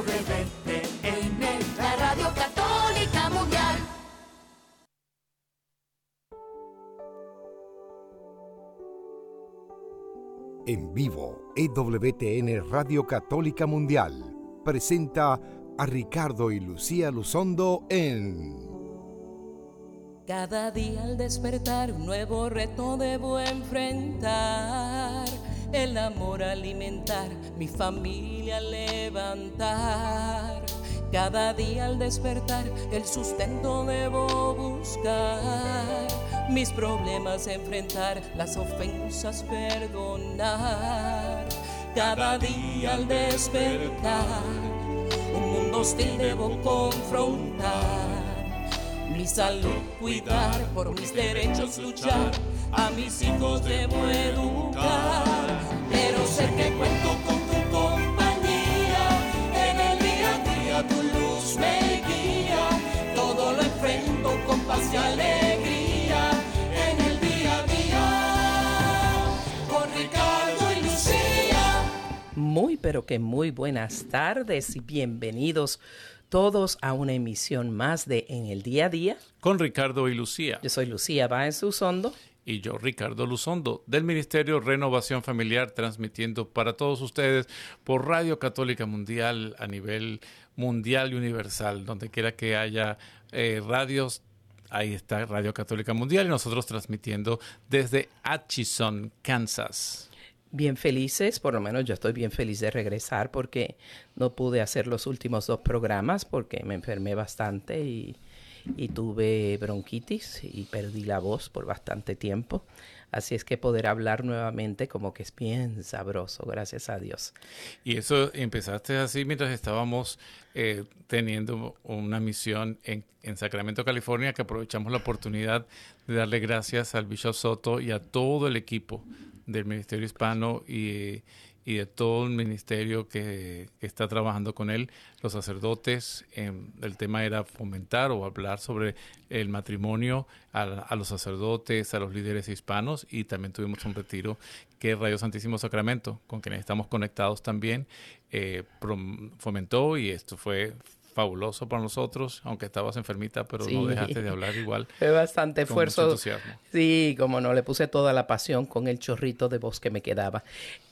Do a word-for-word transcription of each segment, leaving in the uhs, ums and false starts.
W T N, la Radio Católica Mundial. En vivo, E W T N Radio Católica Mundial presenta a Ricardo y Lucía Luzondo en... Cada día al despertar un nuevo reto debo enfrentar, el amor alimentar, mi familia levantar. Cada día al despertar el sustento debo buscar, mis problemas enfrentar, las ofensas perdonar. Cada día al despertar un mundo hostil debo confrontar, mi salud cuidar, por mis derechos luchar, a mis hijos debo educar. Pero sé que cuento con tu compañía, en el día a día tu luz me guía, todo lo enfrento con paz y alegría, en el día a día, con Ricardo y Lucía. Muy pero que muy buenas tardes y bienvenidos todos a una emisión más de En el Día a Día con Ricardo y Lucía. Yo soy Lucía Báez Luzondo. Y yo, Ricardo Luzondo, del Ministerio Renovación Familiar, transmitiendo para todos ustedes por Radio Católica Mundial a nivel mundial y universal. Donde quiera que haya eh, radios, ahí está Radio Católica Mundial, y nosotros transmitiendo desde Atchison, Kansas. Bien felices, por lo menos yo estoy bien feliz de regresar porque no pude hacer los últimos dos programas porque me enfermé bastante y, y tuve bronquitis y perdí la voz por bastante tiempo. Así es que poder hablar nuevamente como que es bien sabroso, gracias a Dios. Y eso empezaste así mientras estábamos eh, teniendo una misión en, en Sacramento, California, que aprovechamos la oportunidad de darle gracias al Bishop Soto y a todo el equipo del Ministerio Hispano y, y de todo el ministerio que, que está trabajando con él, los sacerdotes. Eh, el tema era fomentar o hablar sobre el matrimonio a, a los sacerdotes, a los líderes hispanos, y también tuvimos un retiro que Radio Santísimo Sacramento, con quienes estamos conectados también, eh, fomentó, y esto fue fabuloso para nosotros, aunque estabas enfermita, pero sí, no dejaste de hablar igual. Fue bastante esfuerzo. Entusiasmo. Sí, como no, le puse toda la pasión con el chorrito de voz que me quedaba.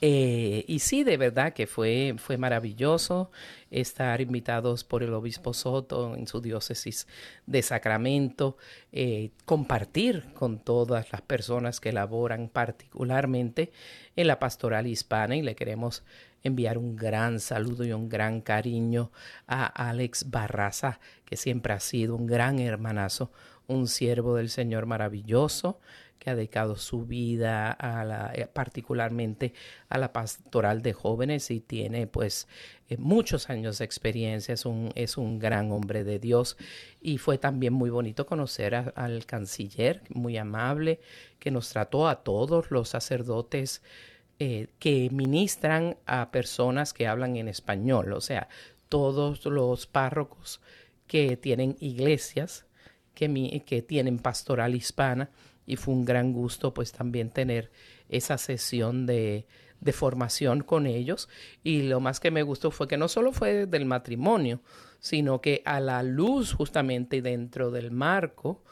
Eh, y sí, de verdad que fue, fue maravilloso estar invitados por el obispo Soto en su diócesis de Sacramento, eh, compartir con todas las personas que laboran particularmente en la pastoral hispana, y le queremos enviar un gran saludo y un gran cariño a Alex Barraza, que siempre ha sido un gran hermanazo, un siervo del Señor maravilloso, que ha dedicado su vida a la, particularmente a la pastoral de jóvenes, y tiene pues eh, muchos años de experiencia. Es un, es un gran hombre de Dios, y fue también muy bonito conocer a, al canciller, muy amable, que nos trató a todos los sacerdotes Eh, que ministran a personas que hablan en español, o sea, todos los párrocos que tienen iglesias, que, mi, que tienen pastoral hispana, y fue un gran gusto pues también tener esa sesión de, de formación con ellos. Y lo más que me gustó fue que no solo fue del matrimonio, sino que a la luz justamente dentro del marco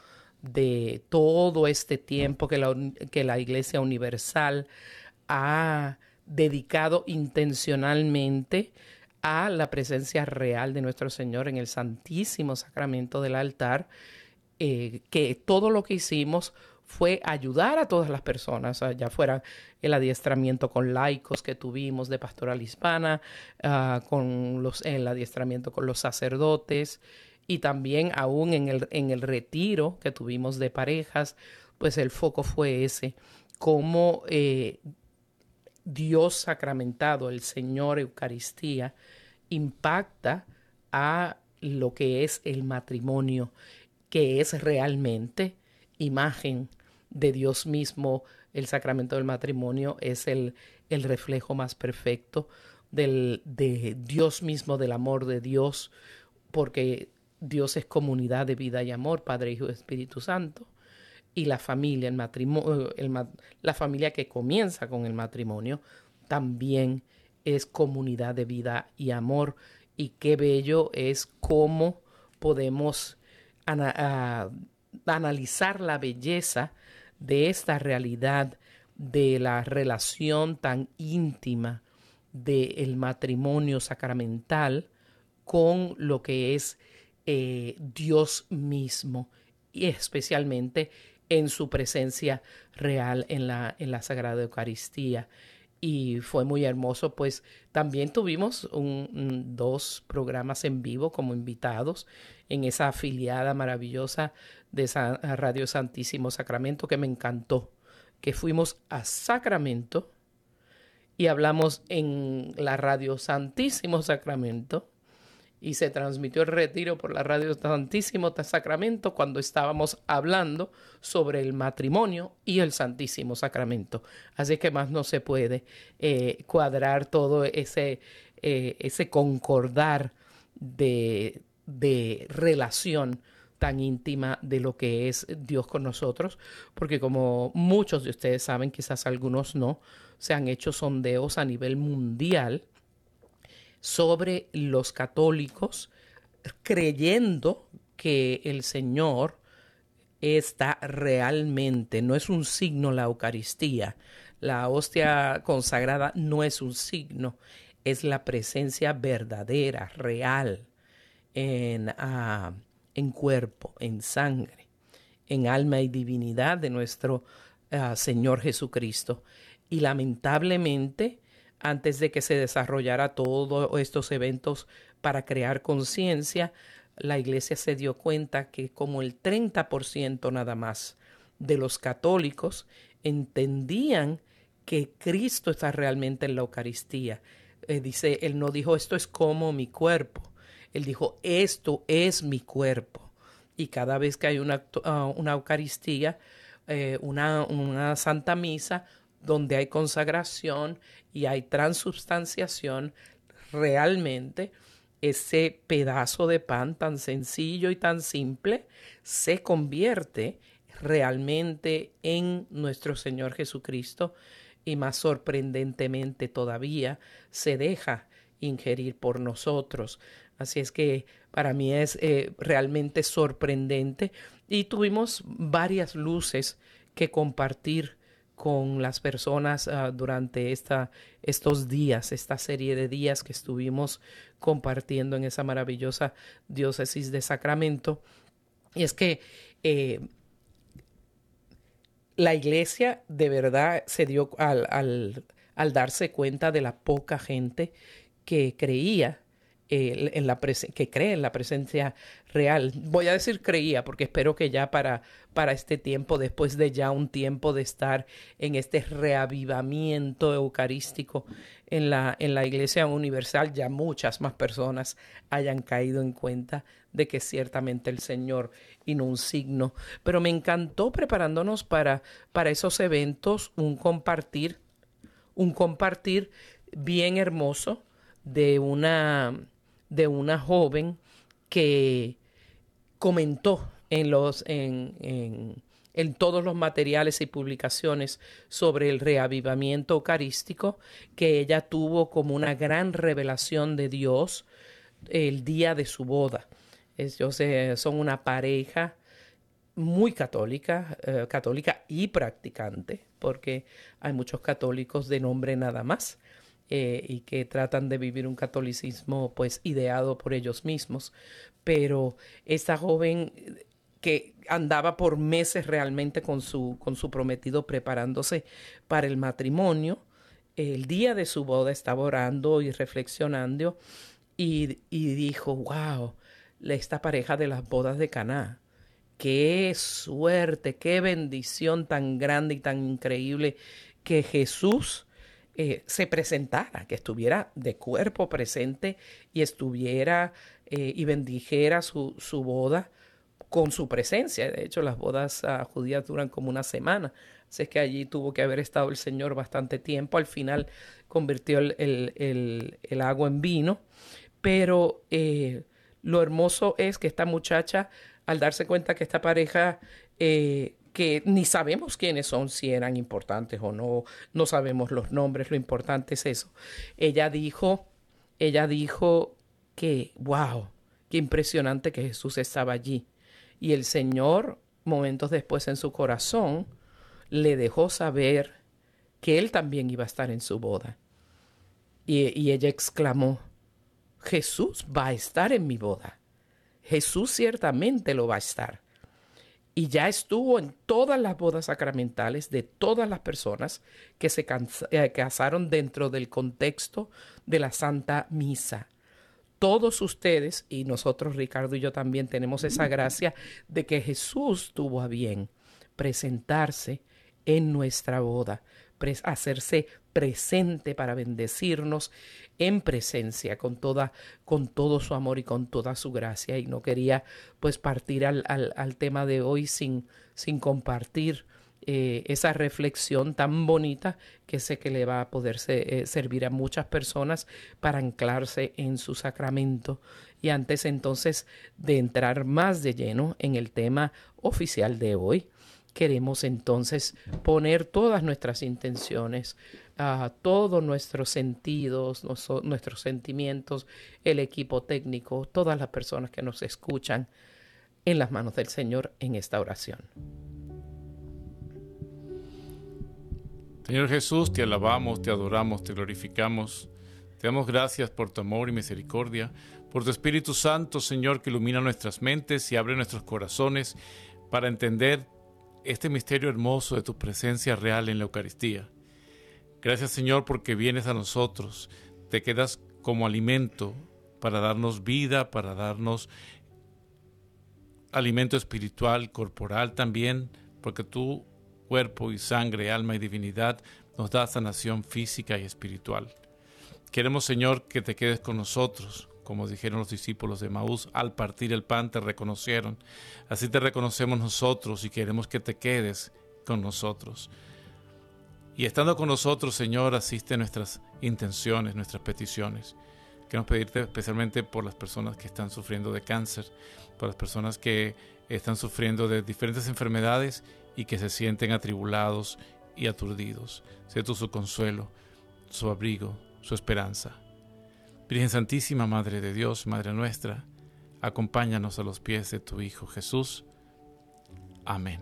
de todo este tiempo que la, que la Iglesia Universal ha dedicado intencionalmente a la presencia real de nuestro Señor en el Santísimo Sacramento del altar, eh, que todo lo que hicimos fue ayudar a todas las personas, ya fuera el adiestramiento con laicos que tuvimos de pastoral hispana, uh, con los, el adiestramiento con los sacerdotes, y también aún en el, en el retiro que tuvimos de parejas, pues el foco fue ese, cómo eh, Dios sacramentado, el Señor Eucaristía, impacta a lo que es el matrimonio, que es realmente imagen de Dios mismo. El sacramento del matrimonio es el, el reflejo más perfecto del, de Dios mismo, del amor de Dios, porque Dios es comunidad de vida y amor, Padre, Hijo y Espíritu Santo. Y la familia, el matrimonio, el, la familia que comienza con el matrimonio también es comunidad de vida y amor, y qué bello es cómo podemos ana- uh, analizar la belleza de esta realidad de la relación tan íntima del matrimonio sacramental con lo que es eh, Dios mismo, y especialmente en su presencia real en la, en la Sagrada Eucaristía. Y fue muy hermoso, pues también tuvimos un, un, dos programas en vivo como invitados en esa afiliada maravillosa de San, Radio Santísimo Sacramento, que me encantó, que fuimos a Sacramento y hablamos en la Radio Santísimo Sacramento, y se transmitió el retiro por la Radio Santísimo Sacramento cuando estábamos hablando sobre el matrimonio y el Santísimo Sacramento. Así que más no se puede eh, cuadrar todo ese, eh, ese concordar de, de relación tan íntima de lo que es Dios con nosotros, porque como muchos de ustedes saben, quizás algunos no, se han hecho sondeos a nivel mundial sobre los católicos, creyendo que el Señor está realmente, no es un signo la Eucaristía, la hostia consagrada no es un signo, es la presencia verdadera, real, en, uh, en cuerpo, en sangre, en alma y divinidad de nuestro uh, Señor Jesucristo. Y lamentablemente, antes de que se desarrollara todos estos eventos para crear conciencia, la Iglesia se dio cuenta que como el treinta por ciento nada más de los católicos entendían que Cristo está realmente en la Eucaristía. Eh, dice, él no dijo esto es como mi cuerpo, él dijo esto es mi cuerpo. Y cada vez que hay una, uh, una Eucaristía, eh, una, una Santa Misa, donde hay consagración y hay transubstanciación, realmente ese pedazo de pan tan sencillo y tan simple se convierte realmente en nuestro Señor Jesucristo, y más sorprendentemente todavía se deja ingerir por nosotros. Así es que para mí es eh, realmente sorprendente, y tuvimos varias luces que compartir con las personas uh, durante esta, estos días, esta serie de días que estuvimos compartiendo en esa maravillosa diócesis de Sacramento. Y es que eh, la Iglesia de verdad se dio al, al, al darse cuenta de la poca gente que creía Eh, en la presen- que cree en la presencia real. Voy a decir creía porque espero que ya para, para este tiempo, después de ya un tiempo de estar en este reavivamiento eucarístico en la, en la Iglesia Universal, ya muchas más personas hayan caído en cuenta de que ciertamente el Señor y no un signo. Pero me encantó preparándonos para, para esos eventos, un compartir, un compartir bien hermoso de una de una joven que comentó en, los, en, en, en todos los materiales y publicaciones sobre el reavivamiento eucarístico, que ella tuvo como una gran revelación de Dios el día de su boda. Ellos eh, son una pareja muy católica, eh, católica y practicante, porque hay muchos católicos de nombre nada más, Eh, y que tratan de vivir un catolicismo pues ideado por ellos mismos. Pero esta joven que andaba por meses realmente con su, con su prometido preparándose para el matrimonio, el día de su boda estaba orando y reflexionando y, y dijo, wow, esta pareja de las bodas de Caná, qué suerte, qué bendición tan grande y tan increíble que Jesús Eh, se presentara, que estuviera de cuerpo presente y estuviera eh, y bendijera su, su boda con su presencia. De hecho, las bodas uh, judías duran como una semana, así es que allí tuvo que haber estado el Señor bastante tiempo. Al final convirtió el, el, el, el agua en vino, pero eh, lo hermoso es que esta muchacha, al darse cuenta que esta pareja eh, que ni sabemos quiénes son, si eran importantes o no, no sabemos los nombres, lo importante es eso. Ella dijo, ella dijo que, wow, qué impresionante que Jesús estaba allí. Y el Señor, momentos después en su corazón, le dejó saber que él también iba a estar en su boda. Y, y ella exclamó, Jesús va a estar en mi boda. Jesús ciertamente lo va a estar. Y ya estuvo en todas las bodas sacramentales de todas las personas que se casaron dentro del contexto de la Santa Misa. Todos ustedes, y nosotros, Ricardo y yo también, tenemos esa gracia de que Jesús tuvo a bien presentarse en nuestra boda, pres- hacerse presente para bendecirnos en presencia con toda, con todo su amor y con toda su gracia. Y no quería pues partir al, al, al tema de hoy sin, sin compartir eh, esa reflexión tan bonita que sé que le va a poder se, eh, servir a muchas personas para anclarse en su sacramento. Y antes entonces de entrar más de lleno en el tema oficial de hoy, queremos entonces poner todas nuestras intenciones, uh, todos nuestros sentidos, nos, nuestros sentimientos, el equipo técnico, todas las personas que nos escuchan en las manos del Señor en esta oración. Señor Jesús, te alabamos, te adoramos, te glorificamos. Te damos gracias por tu amor y misericordia, por tu Espíritu Santo, Señor, que ilumina nuestras mentes y abre nuestros corazones para entender este misterio hermoso de tu presencia real en la Eucaristía. Gracias, Señor, porque vienes a nosotros, te quedas como alimento para darnos vida, para darnos alimento espiritual, corporal también, porque tu cuerpo y sangre, alma y divinidad nos da sanación física y espiritual. Queremos, Señor, que te quedes con nosotros. Como dijeron los discípulos de Maús, al partir el pan te reconocieron. Así te reconocemos nosotros y queremos que te quedes con nosotros. Y estando con nosotros, Señor, asiste nuestras intenciones, nuestras peticiones. Queremos pedirte especialmente por las personas que están sufriendo de cáncer, por las personas que están sufriendo de diferentes enfermedades y que se sienten atribulados y aturdidos. Sé tú su consuelo, su abrigo, su esperanza. Virgen Santísima, Madre de Dios, Madre nuestra, acompáñanos a los pies de tu Hijo Jesús. Amén.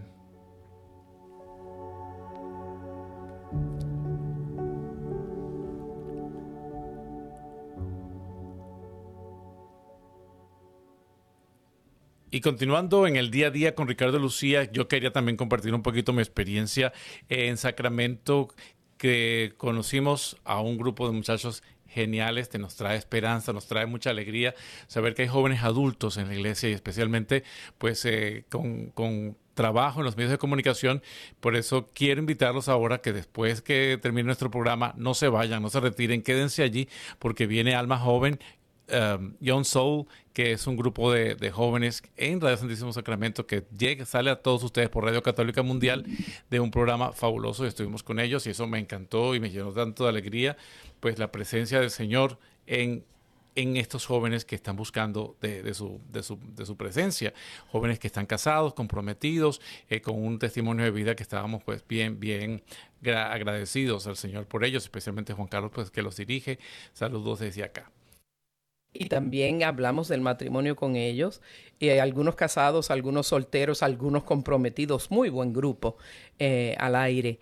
Y continuando en el día a día con Ricardo Lucía, yo quería también compartir un poquito mi experiencia en Sacramento, que conocimos a un grupo de muchachos geniales, te nos trae esperanza, nos trae mucha alegría saber que hay jóvenes adultos en la iglesia y especialmente pues eh, con, con trabajo en los medios de comunicación. Por eso quiero invitarlos ahora que después que termine nuestro programa no se vayan, no se retiren, quédense allí porque viene Alma Joven, Um, Young Soul, que es un grupo de, de jóvenes en Radio Santísimo Sacramento que llega, sale a todos ustedes por Radio Católica Mundial de un programa fabuloso. Estuvimos con ellos y eso me encantó y me llenó tanto de alegría, pues la presencia del Señor en, en estos jóvenes que están buscando de, de, su, de, su, de su presencia, jóvenes que están casados, comprometidos, eh, con un testimonio de vida que estábamos pues bien, bien gra- agradecidos al Señor por ellos, especialmente Juan Carlos, pues que los dirige. Saludos desde acá. Y también hablamos del matrimonio con ellos, eh, algunos casados, algunos solteros, algunos comprometidos, muy buen grupo eh, al aire.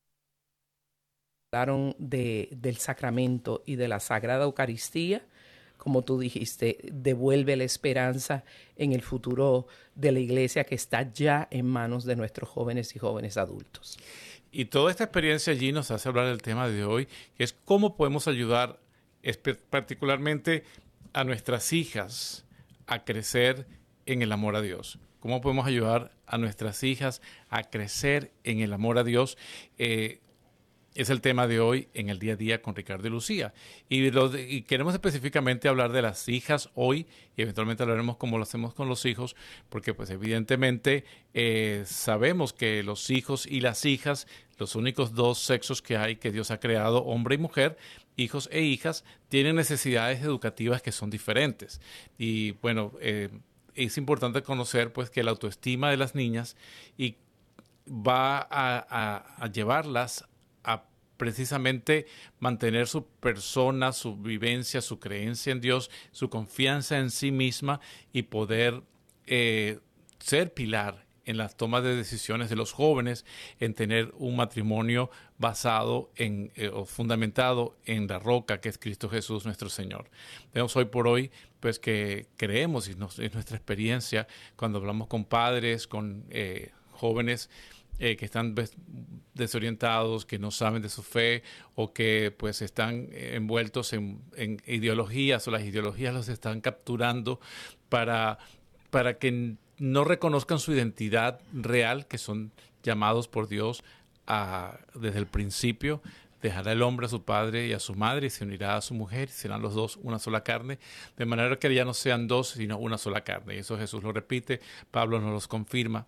Hablaron de, del sacramento y de la Sagrada Eucaristía, como tú dijiste, devuelve la esperanza en el futuro de la iglesia que está ya en manos de nuestros jóvenes y jóvenes adultos. Y toda esta experiencia allí nos hace hablar del tema de hoy, que es cómo podemos ayudar particularmente a nuestras hijas a crecer en el amor a Dios. ¿Cómo podemos ayudar a nuestras hijas a crecer en el amor a Dios? Eh, es el tema de hoy en el día a día con Ricardo y Lucía. Y, lo de, y queremos específicamente hablar de las hijas hoy y eventualmente hablaremos cómo lo hacemos con los hijos, porque pues evidentemente eh, sabemos que los hijos y las hijas, los únicos dos sexos que hay que Dios ha creado, hombre y mujer, hijos e hijas, tienen necesidades educativas que son diferentes. Y bueno, eh, es importante conocer pues que la autoestima de las niñas y va a, a, a llevarlas a precisamente mantener su persona, su vivencia, su creencia en Dios, su confianza en sí misma y poder eh, ser pilar en las tomas de decisiones de los jóvenes, en tener un matrimonio basado en eh, o fundamentado en la roca que es Cristo Jesús nuestro Señor. Vemos hoy por hoy pues que creemos, y nos, es nuestra experiencia cuando hablamos con padres, con eh, jóvenes eh, que están desorientados, que no saben de su fe o que pues están envueltos en, en ideologías, o las ideologías los están capturando para, para que no reconozcan su identidad real, que son llamados por Dios a, desde el principio. Dejará el hombre a su padre y a su madre y se unirá a su mujer y serán los dos una sola carne, de manera que ya no sean dos sino una sola carne. Y eso Jesús lo repite, Pablo nos los confirma.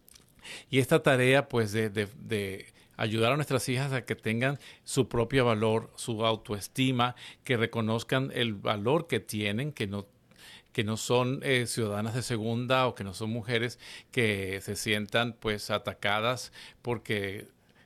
Y esta tarea pues de, de, de ayudar a nuestras hijas a que tengan su propio valor, su autoestima, que reconozcan el valor que tienen, que no que no son eh, ciudadanas de segunda o que no son mujeres que se sientan pues atacadas porque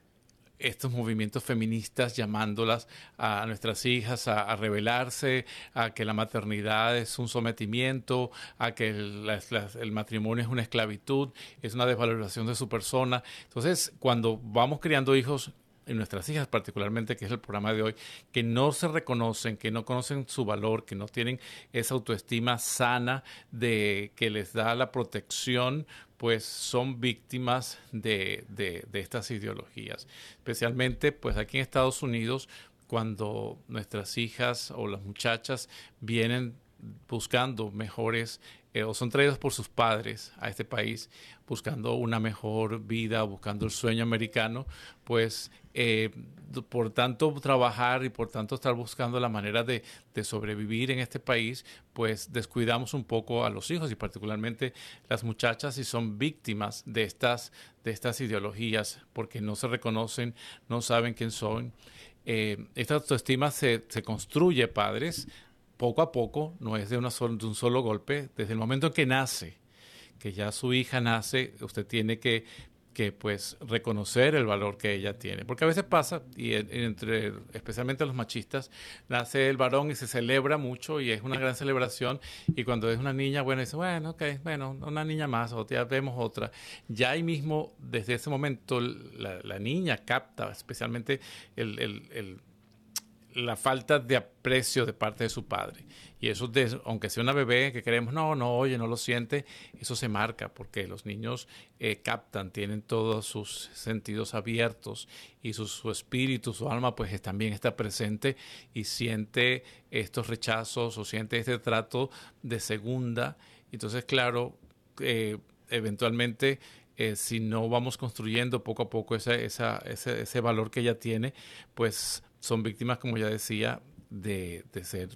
estos movimientos feministas llamándolas a nuestras hijas a, a rebelarse, a que la maternidad es un sometimiento, a que el, la, la, el matrimonio es una esclavitud, es una desvalorización de su persona. Entonces, cuando vamos criando hijos, y nuestras hijas particularmente, que es el programa de hoy, que no se reconocen, que no conocen su valor, que no tienen esa autoestima sana de que les da la protección, pues son víctimas de, de, de estas ideologías. Especialmente pues aquí en Estados Unidos, cuando nuestras hijas o las muchachas vienen buscando mejores eh, o son traídos por sus padres a este país buscando una mejor vida, buscando el sueño americano, pues eh, por tanto trabajar y por tanto estar buscando la manera de, de sobrevivir en este país, pues descuidamos un poco a los hijos y particularmente las muchachas y son víctimas de estas, de estas ideologías porque no se reconocen, no saben quién son. Eh, esta autoestima se, se construye, padres, poco a poco, no es de, una sol, de un solo golpe. Desde el momento en que nace, que ya su hija nace, usted tiene que, que pues reconocer el valor que ella tiene. Porque a veces pasa, y entre especialmente los machistas, nace el varón y se celebra mucho y es una gran celebración. Y cuando es una niña, bueno, dice, bueno, ok, bueno, una niña más, o ya vemos otra. Ya ahí mismo, desde ese momento, la, la niña capta especialmente el... el, el la falta de aprecio de parte de su padre. Y eso, de, aunque sea una bebé que creemos, no, no oye, no lo siente, eso se marca porque los niños eh, captan, tienen todos sus sentidos abiertos y su, su espíritu, su alma, pues también está presente y siente estos rechazos o siente este trato de segunda. Entonces, claro, eh, eventualmente... Eh, si no vamos construyendo poco a poco esa, esa, ese, ese valor que ella tiene, pues son víctimas, como ya decía, de, de ser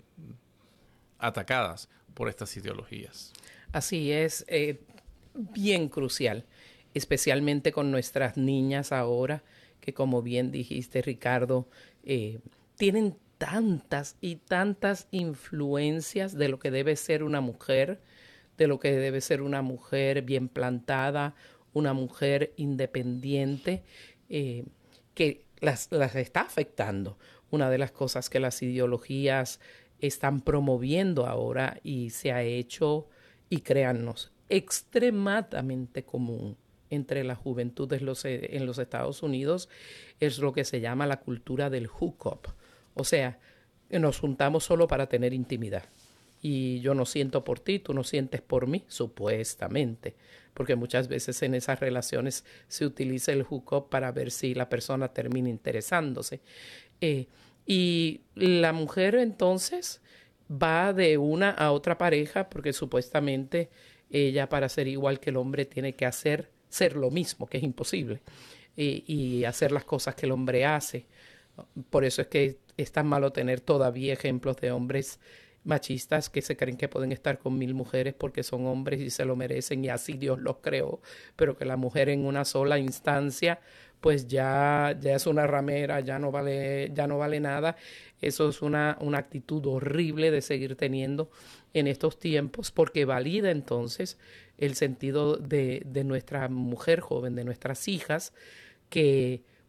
atacadas por estas ideologías. Así es, eh, bien crucial, especialmente con nuestras niñas ahora, que como bien dijiste, Ricardo, eh, tienen tantas y tantas influencias de lo que debe ser una mujer, de lo que debe ser una mujer bien plantada, una mujer independiente, eh, que las, las está afectando. Una de las cosas que las ideologías están promoviendo ahora y se ha hecho, y créannos, extremadamente común entre la juventud de los, en los Estados Unidos, es lo que se llama la cultura del hookup. O sea, nos juntamos solo para tener intimidad. Y yo no siento por ti, tú no sientes por mí, supuestamente. Porque muchas veces en esas relaciones se utiliza el hookup para ver si la persona termina interesándose. Eh, y la mujer entonces va de una a otra pareja porque supuestamente ella, para ser igual que el hombre, tiene que hacer, ser lo mismo, que es imposible, y, y hacer las cosas que el hombre hace. Por eso es que es tan malo tener todavía ejemplos de hombres machistas que se creen que pueden estar con mil mujeres porque son hombres y se lo merecen y así Dios los creó, pero que la mujer en una sola instancia pues ya, ya es una ramera, ya no vale, ya no vale nada. Eso es una, una actitud horrible de seguir teniendo en estos tiempos porque valida entonces el sentido de, de nuestra mujer joven, de nuestras hijas, que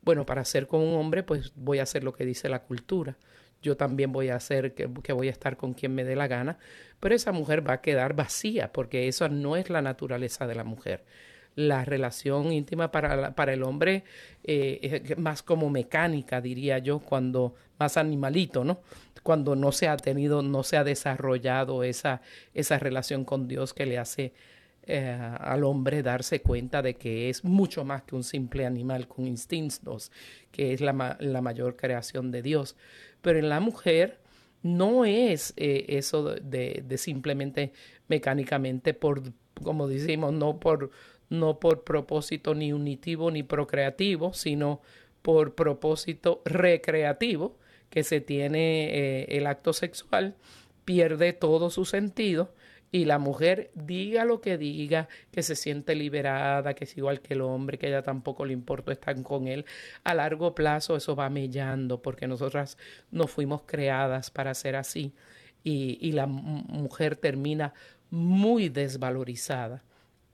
bueno, para ser con un hombre, pues voy a hacer lo que dice la cultura. Yo también voy a hacer que, que voy a estar con quien me dé la gana, pero esa mujer va a quedar vacía porque eso no es la naturaleza de la mujer. La relación íntima para, la, para el hombre eh, es más como mecánica, diría yo, cuando más animalito, ¿no? Cuando no se ha tenido, no se ha desarrollado esa, esa relación con Dios que le hace eh, al hombre darse cuenta de que es mucho más que un simple animal con instintos, que es la, ma la mayor creación de Dios. Pero en la mujer no es eh, eso de, de simplemente mecánicamente por, como decimos, no por, no por propósito ni unitivo ni procreativo, sino por propósito recreativo, que se tiene eh, el acto sexual, pierde todo su sentido y la mujer, diga lo que diga, que se siente liberada, que es igual que el hombre, que a ella tampoco le importa estar con él, a largo plazo eso va mellando porque nosotras no fuimos creadas para ser así y, y la mujer termina muy desvalorizada.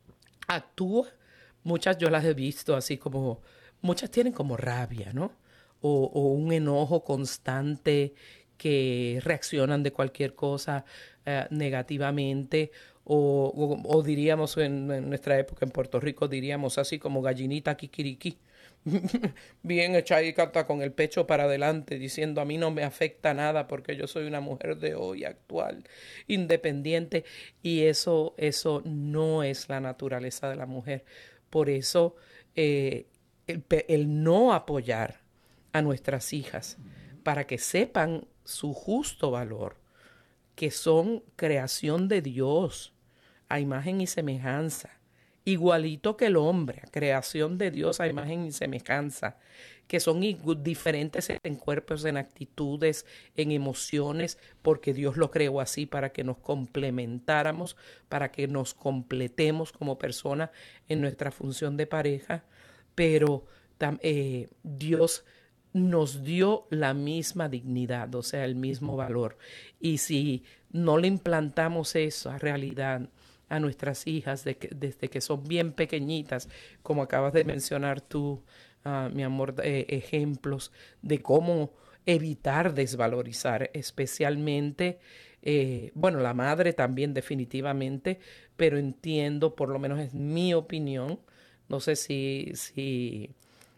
Actúa, muchas yo las he visto así como, muchas tienen como rabia, ¿no? O, o un enojo constante que reaccionan de cualquier cosa eh, negativamente o, o, o diríamos en, en nuestra época en Puerto Rico diríamos así como gallinita kikiriki bien echadita con el pecho para adelante diciendo a mí no me afecta nada porque yo soy una mujer de hoy actual independiente y eso, eso no es la naturaleza de la mujer. Por eso eh, el, el no apoyar a nuestras hijas para que sepan su justo valor, que son creación de Dios a imagen y semejanza, igualito que el hombre, creación de Dios a imagen y semejanza, que son diferentes en cuerpos, en actitudes, en emociones, porque Dios lo creó así para que nos complementáramos, para que nos completemos como personas en nuestra función de pareja, pero eh, Dios nos dio la misma dignidad, o sea, el mismo valor. Y si no le implantamos esa realidad a nuestras hijas de que, desde que son bien pequeñitas, como acabas de mencionar tú, uh, mi amor, eh, ejemplos de cómo evitar desvalorizar, especialmente, eh, bueno, la madre también definitivamente, pero entiendo, por lo menos es mi opinión, no sé si... si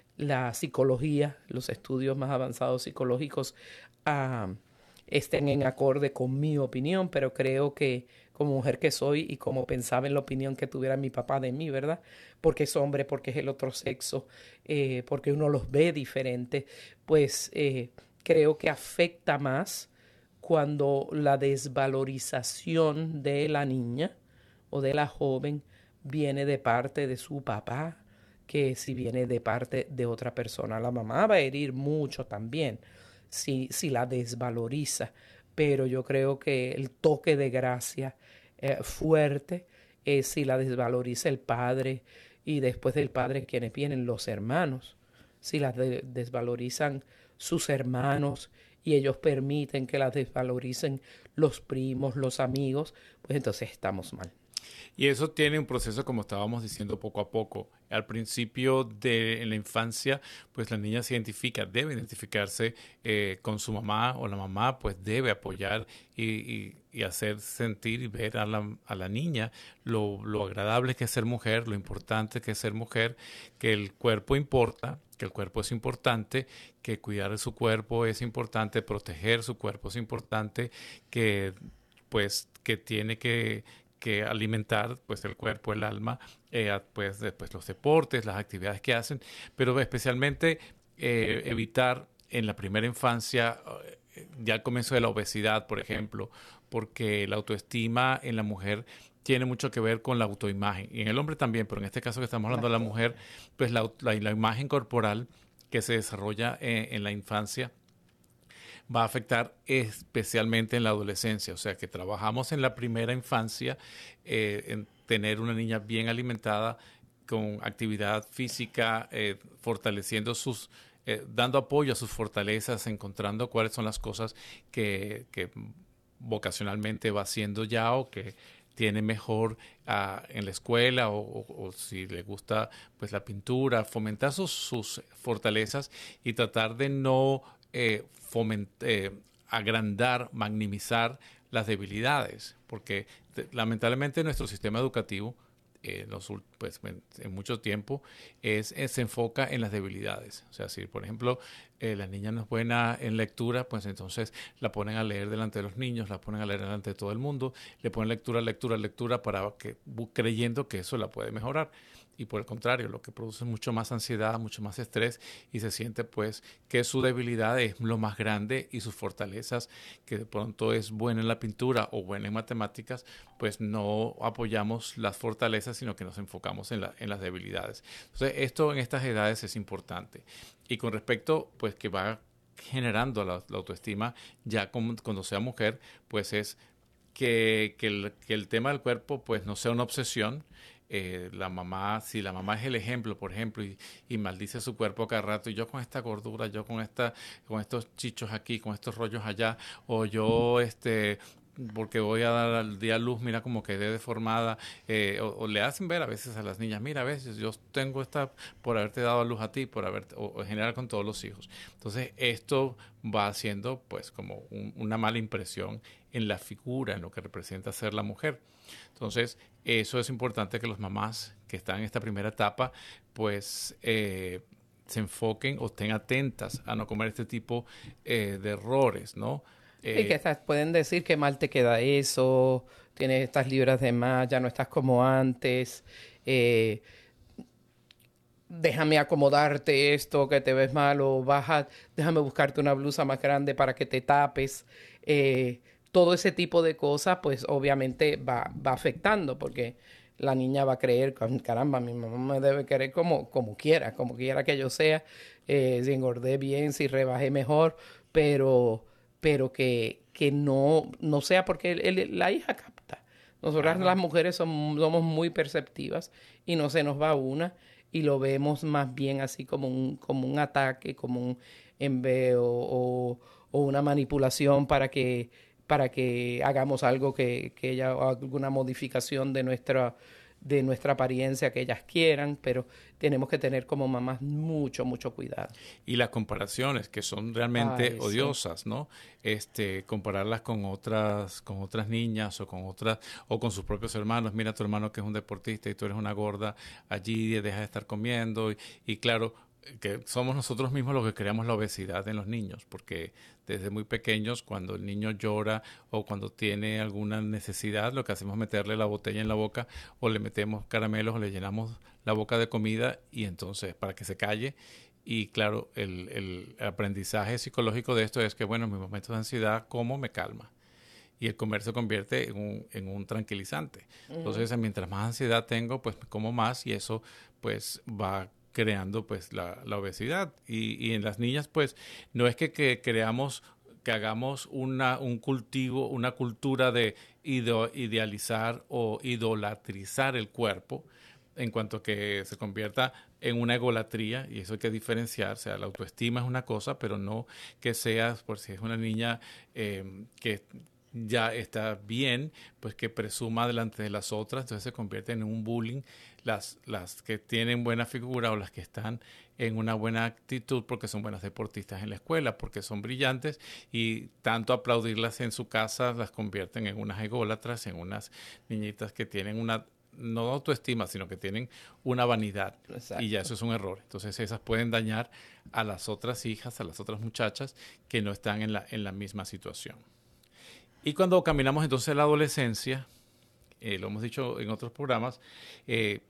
la psicología, los estudios más avanzados psicológicos uh, estén en acorde con mi opinión, pero creo que como mujer que soy y como pensaba en la opinión que tuviera mi papá de mí, ¿verdad? Porque es hombre, porque es el otro sexo, eh, porque uno los ve diferente, pues eh, creo que afecta más cuando la desvalorización de la niña o de la joven viene de parte de su papá, que si viene de parte de otra persona. La mamá va a herir mucho también si, si la desvaloriza, pero yo creo que el toque de gracia eh, fuerte es si la desvaloriza el padre y después del padre quienes vienen los hermanos, si la de desvalorizan sus hermanos y ellos permiten que la desvaloricen los primos, los amigos, pues entonces estamos mal. Y eso tiene un proceso, como estábamos diciendo, poco a poco. Al principio de en la infancia, pues la niña se identifica, debe identificarse eh, con su mamá o la mamá, pues debe apoyar y, y, y hacer sentir y ver a la, a la niña lo, lo agradable que es ser mujer, lo importante que es ser mujer, que el cuerpo importa, que el cuerpo es importante, que cuidar de su cuerpo es importante, proteger su cuerpo es importante, que pues que tiene que... que alimentar pues el cuerpo, el alma, eh, pues después los deportes, las actividades que hacen, pero especialmente eh, evitar en la primera infancia ya el comienzo de la obesidad, por ejemplo, porque la autoestima en la mujer tiene mucho que ver con la autoimagen, y en el hombre también, pero en este caso que estamos hablando de la mujer, pues la, la, la imagen corporal que se desarrolla en, en la infancia va a afectar especialmente en la adolescencia. O sea, que trabajamos en la primera infancia eh, en tener una niña bien alimentada, con actividad física, eh, fortaleciendo sus, eh, dando apoyo a sus fortalezas, encontrando cuáles son las cosas que, que vocacionalmente va haciendo ya o que tiene mejor uh, en la escuela o, o, o si le gusta pues la pintura, fomentar sus, sus fortalezas y tratar de no eh, foment, eh, agrandar, magnimizar las debilidades, porque te, lamentablemente nuestro sistema educativo Eh, los, pues, en, en mucho tiempo es, es, se enfoca en las debilidades. O sea, si por ejemplo eh, la niña no es buena en lectura, pues entonces la ponen a leer delante de los niños, la ponen a leer delante de todo el mundo, le ponen lectura, lectura, lectura para que, creyendo que eso la puede mejorar. Y por el contrario, lo que produce mucho más ansiedad, mucho más estrés, y se siente pues que su debilidad es lo más grande y sus fortalezas, que de pronto es buena en la pintura o buena en matemáticas, pues no apoyamos las fortalezas, sino que nos enfocamos en, la, en las debilidades. Entonces, esto en estas edades es importante. Y con respecto, pues que va generando la, la autoestima ya como, cuando sea mujer, pues es que, que, el, que el tema del cuerpo pues no sea una obsesión. Eh, la mamá, si la mamá es el ejemplo, por ejemplo, y, y maldice su cuerpo cada rato, y yo con esta gordura, yo con esta, con estos chichos aquí, con estos rollos allá, o yo este porque voy a dar al día luz, mira como quedé deformada, eh, o, o le hacen ver a veces a las niñas, mira, a veces yo tengo esta por haberte dado a luz a ti, por haber, o, o en general con todos los hijos. Entonces esto va haciendo pues como un, una mala impresión en la figura, en lo que representa ser la mujer. Entonces eso es importante que las mamás que están en esta primera etapa pues eh, se enfoquen o estén atentas a no comer este tipo eh, de errores, ¿no? Eh, y que estás, pueden decir que mal te queda eso, tienes estas libras de más, ya no estás como antes, eh, déjame acomodarte esto que te ves mal, o baja, déjame buscarte una blusa más grande para que te tapes. Eh, todo ese tipo de cosas, pues obviamente va, va afectando, porque la niña va a creer, caramba, mi mamá me debe querer como, como quiera, como quiera que yo sea, eh, si engordé bien, si rebajé mejor, pero... pero que, que no, no sea porque el, el, la hija capta. Nosotras Ajá. las mujeres somos, somos muy perceptivas y no se nos va una y lo vemos más bien así como un, como un ataque, como un enveo o, o una manipulación para que, para que hagamos algo que, que ella, alguna modificación de nuestra, de nuestra apariencia que ellas quieran, pero tenemos que tener como mamás mucho, mucho cuidado. Y las comparaciones que son realmente Ay, odiosas, sí. ¿no? Este, compararlas con otras, con otras niñas o con otras, o con sus propios hermanos. Mira a tu hermano que es un deportista y tú eres una gorda, allí deja de estar comiendo. Y, y claro, que somos nosotros mismos los que creamos la obesidad en los niños, porque desde muy pequeños, cuando el niño llora o cuando tiene alguna necesidad, lo que hacemos es meterle la botella en la boca o le metemos caramelos o le llenamos la boca de comida y entonces para que se calle. Y claro, el, el aprendizaje psicológico de esto es que, bueno, en mis momentos de ansiedad, como me calma. Y el comer se convierte en un, en un tranquilizante. Uh-huh. Entonces, mientras más ansiedad tengo, pues como más y eso pues va creando pues la, la obesidad. Y, y en las niñas pues no es que, que creamos, que hagamos una, un cultivo, una cultura de ide- idealizar o idolatrizar el cuerpo, en cuanto que se convierta en una egolatría, y eso hay que diferenciar. O sea, la autoestima es una cosa, pero no que seas, por si es una niña eh, que ya está bien, pues que presuma delante de las otras, entonces se convierte en un bullying. Las, las que tienen buena figura o las que están en una buena actitud porque son buenas deportistas en la escuela, porque son brillantes, y tanto aplaudirlas en su casa las convierten en unas ególatras, en unas niñitas que tienen una no autoestima, sino que tienen una vanidad. Exacto. Y ya eso es un error. Entonces esas pueden dañar a las otras hijas, a las otras muchachas que no están en la, en la misma situación. Y cuando caminamos entonces a la adolescencia, eh, lo hemos dicho en otros programas, eh,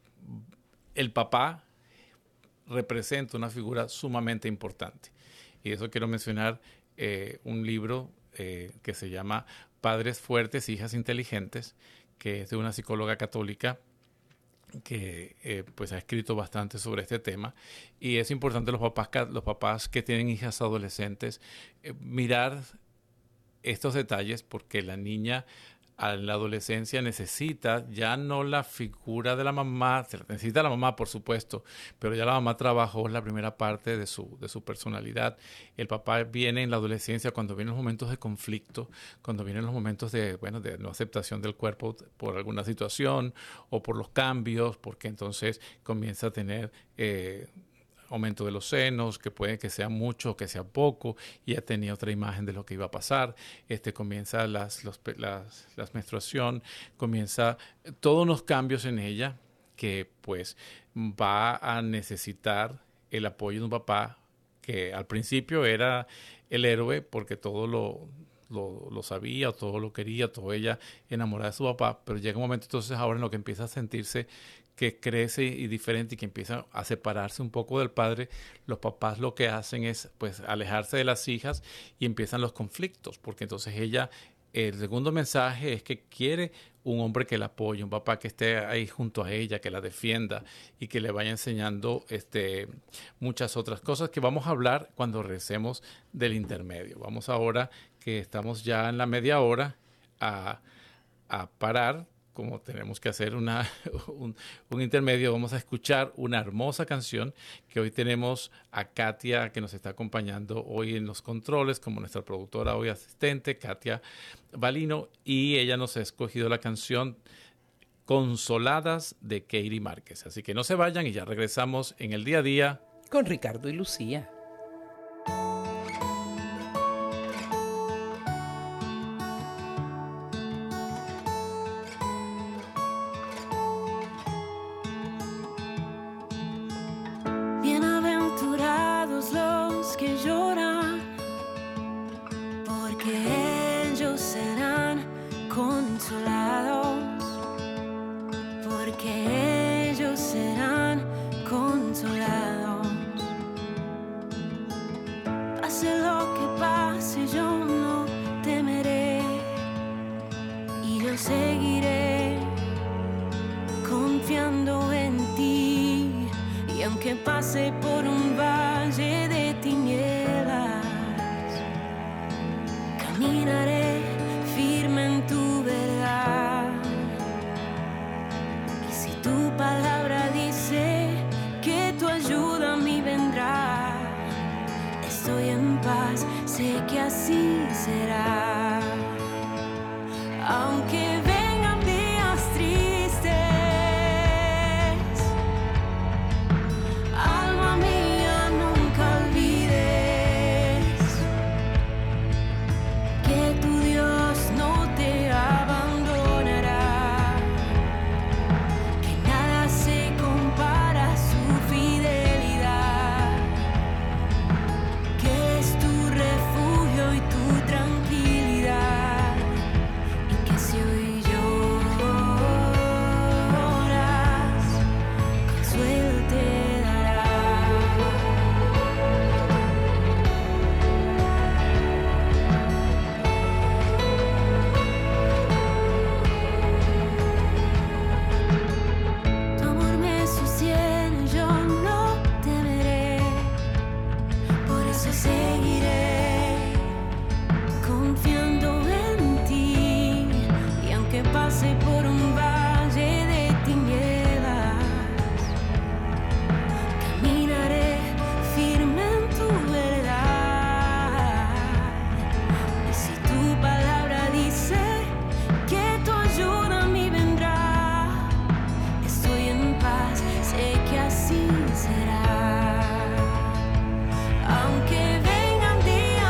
el papá representa una figura sumamente importante. Y eso quiero mencionar eh, un libro eh, que se llama Padres Fuertes, Hijas Inteligentes, que es de una psicóloga católica que eh, pues ha escrito bastante sobre este tema. Y es importante los papás, los papás que tienen hijas adolescentes eh, mirar estos detalles, porque la niña en la adolescencia necesita ya no la figura de la mamá, se necesita la mamá, por supuesto, pero ya la mamá trabajó la primera parte de su, de su personalidad. El papá viene en la adolescencia cuando vienen los momentos de conflicto, cuando vienen los momentos de, bueno, de no aceptación del cuerpo por alguna situación o por los cambios, porque entonces comienza a tener Eh, aumento de los senos, que puede que sea mucho o que sea poco, y ya tenía otra imagen de lo que iba a pasar. Este comienza las, los, las, las menstruación, comienza todos los cambios en ella que pues va a necesitar el apoyo de un papá que al principio era el héroe porque todo lo, lo, lo sabía, todo lo quería, todo ella enamorada de su papá, pero llega un momento entonces ahora en lo que empieza a sentirse que crece y diferente y que empieza a separarse un poco del padre. Los papás lo que hacen es pues alejarse de las hijas y empiezan los conflictos, porque entonces ella, el segundo mensaje es que quiere un hombre que la apoye, un papá que esté ahí junto a ella, que la defienda y que le vaya enseñando este, muchas otras cosas que vamos a hablar cuando regresemos del intermedio. Vamos ahora, que estamos ya en la media hora, a, a parar. Como tenemos que hacer una, un, un intermedio, vamos a escuchar una hermosa canción que hoy tenemos a Katia, que nos está acompañando hoy en los controles, como nuestra productora hoy asistente, Katia Balino, y ella nos ha escogido la canción Consoladas de Katie Márquez. Así que no se vayan y ya regresamos en el día a día con Ricardo y Lucía.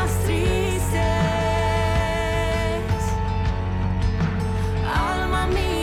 Alma mía.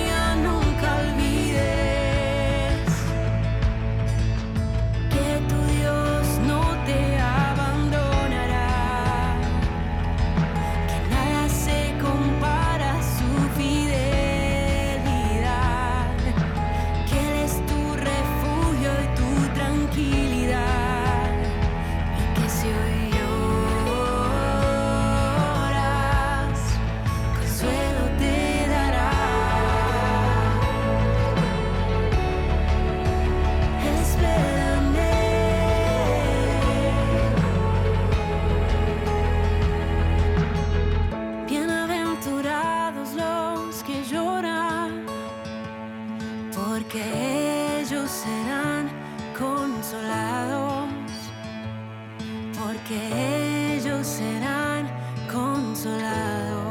que lloran, porque ellos serán consolados, porque ellos serán consolados.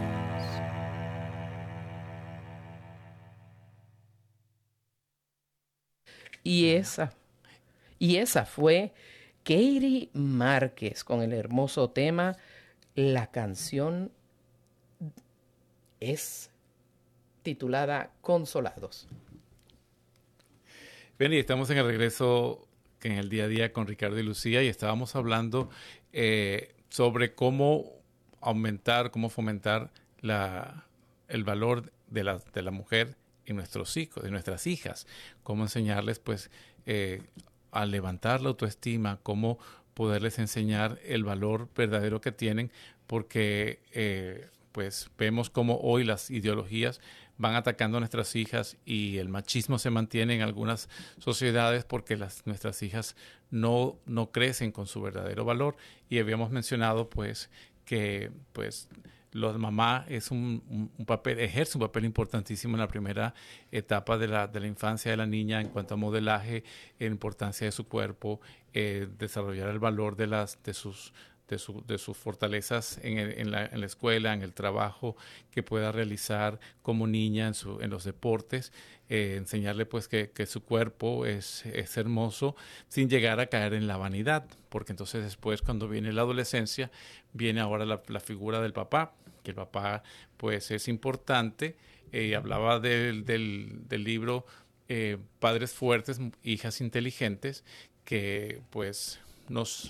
Y esa, y esa fue Katie Márquez con el hermoso tema. La canción es titulada Consolados. Bien, y estamos en el regreso en el día a día con Ricardo y Lucía, y estábamos hablando eh, sobre cómo aumentar, cómo fomentar la, el valor de la, de la mujer en nuestros hijos, de nuestras hijas, cómo enseñarles pues eh, a levantar la autoestima, cómo poderles enseñar el valor verdadero que tienen, porque eh, pues vemos cómo hoy las ideologías van atacando a nuestras hijas y el machismo se mantiene en algunas sociedades porque las, nuestras hijas no, no crecen con su verdadero valor. Y habíamos mencionado pues que pues la mamá es un, un, un papel, ejerce un papel importantísimo en la primera etapa de la, de la infancia de la niña en cuanto a modelaje, en importancia de su cuerpo, eh, desarrollar el valor de las de sus de, su, de sus fortalezas en, el, en, la, en la escuela, en el trabajo que pueda realizar como niña en, su, en los deportes, eh, enseñarle pues que, que su cuerpo es, es hermoso sin llegar a caer en la vanidad, porque entonces después cuando viene la adolescencia viene ahora la, la figura del papá, que el papá pues es importante. Eh, hablaba del, del, del libro eh, Padres Fuertes, Hijas Inteligentes, que pues nos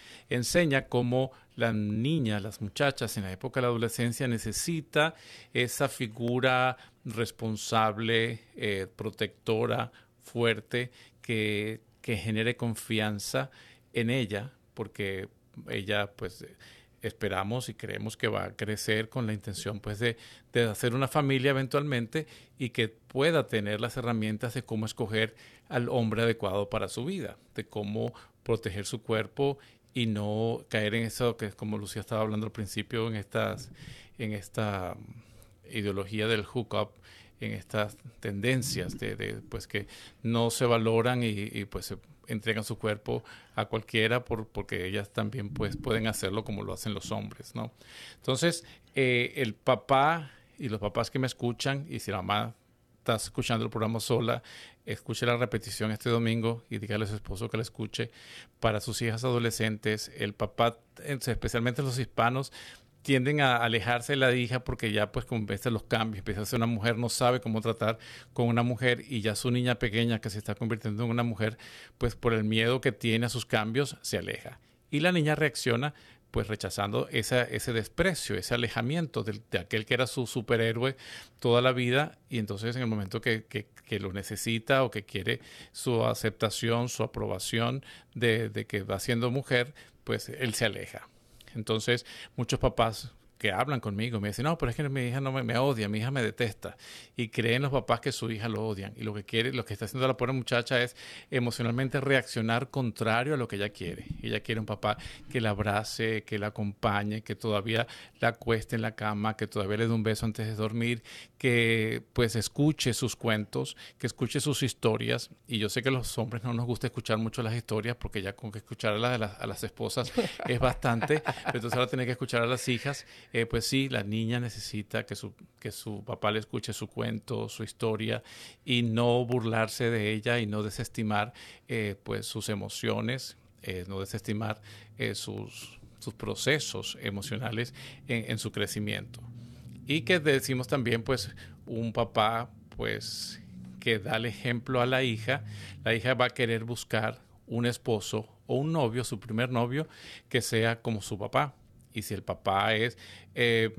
enseña cómo la niña, las muchachas en la época de la adolescencia necesita esa figura responsable, eh, protectora, fuerte, que, que genere confianza en ella, porque ella pues esperamos y creemos que va a crecer con la intención pues de, de hacer una familia eventualmente y que pueda tener las herramientas de cómo escoger al hombre adecuado para su vida, de cómo proteger su cuerpo y no caer en eso que es como Lucía estaba hablando al principio, en estas en esta ideología del hookup, en estas tendencias de, de pues que no se valoran y, y pues se entregan su cuerpo a cualquiera por, porque ellas también pues pueden hacerlo como lo hacen los hombres, ¿no? Entonces eh, el papá y los papás que me escuchan, y si la mamá está escuchando el programa sola, escuche la repetición este domingo y dígale a su esposo que la escuche. Para sus hijas adolescentes, el papá, especialmente los hispanos, tienden a alejarse de la hija porque ya pues como ves los cambios, empieza a ser una mujer, no sabe cómo tratar con una mujer, y ya su niña pequeña que se está convirtiendo en una mujer, pues por el miedo que tiene a sus cambios, se aleja. Y la niña reacciona pues rechazando esa, ese desprecio, ese alejamiento de, de aquel que era su superhéroe toda la vida, y entonces en el momento que, que, que lo necesita o que quiere su aceptación, su aprobación de, de que va siendo mujer, pues él se aleja. Entonces muchos papás que hablan conmigo me dicen, no, pero es que mi hija no me, me odia, mi hija me detesta, y creen los papás que su hija lo odian, y lo que quiere, lo que está haciendo la pobre muchacha es emocionalmente reaccionar contrario a lo que ella quiere. Ella quiere un papá que la abrace, que la acompañe, que todavía la acueste en la cama, que todavía le dé un beso antes de dormir, que pues escuche sus cuentos, que escuche sus historias. Y yo sé que a los hombres no nos gusta escuchar mucho las historias, porque ya con que escuchar a, la, a, las, a las esposas es bastante, pero entonces ahora tiene que escuchar a las hijas. Eh, pues sí, la niña necesita que su, que su papá le escuche su cuento, su historia, y no burlarse de ella y no desestimar eh, pues sus emociones, eh, no desestimar eh, sus, sus procesos emocionales en, en su crecimiento. Y que decimos también pues un papá pues que da el ejemplo a la hija, la hija va a querer buscar un esposo o un novio, su primer novio, que sea como su papá. Y si el papá es eh,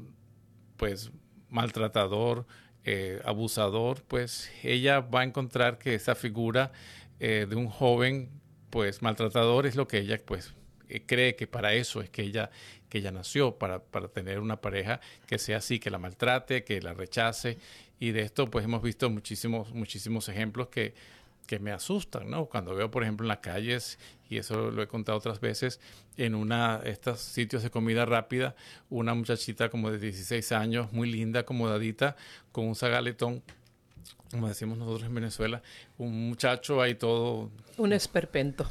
pues maltratador, eh, abusador, pues ella va a encontrar que esa figura eh, de un joven pues maltratador es lo que ella pues eh, cree que para eso es que ella, que ella nació, para, para tener una pareja que sea así, que la maltrate, que la rechace. Y de esto pues hemos visto muchísimos, muchísimos ejemplos que que me asustan, ¿no? Cuando veo, por ejemplo, en las calles, y eso lo he contado otras veces, en una estos sitios de comida rápida, una muchachita como de dieciséis años, muy linda, acomodadita, con un zagaletón, como decimos nosotros en Venezuela, un muchacho ahí todo... Un esperpento.